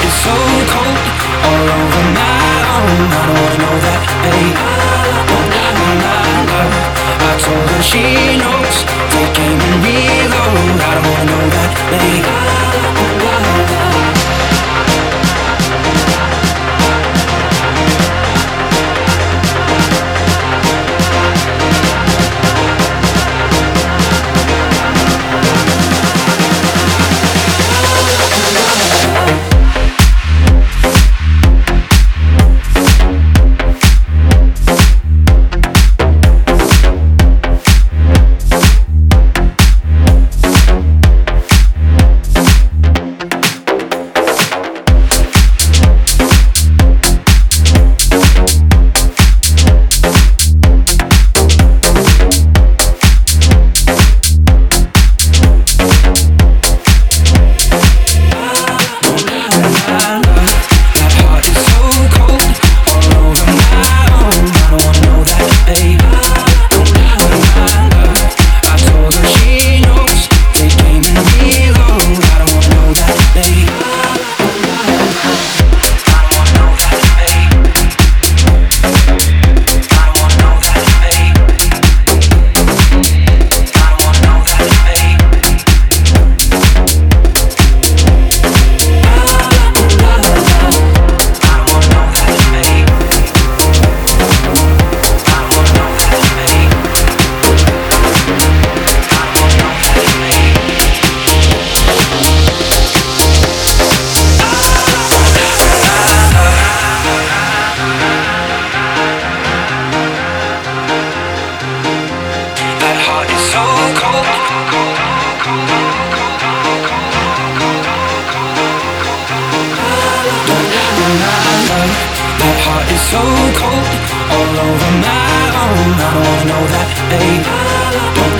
is so cold, all over my own. I don't wanna know that, babe. Oh, my love. I told her she knows. Take aim and reload. I don't wanna know that, babe. So cold, all over my own. I don't wanna know that, babe. Don't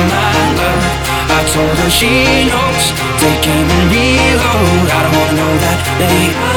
my love. I told her she knows. Take aim and reload. I don't wanna know that, babe.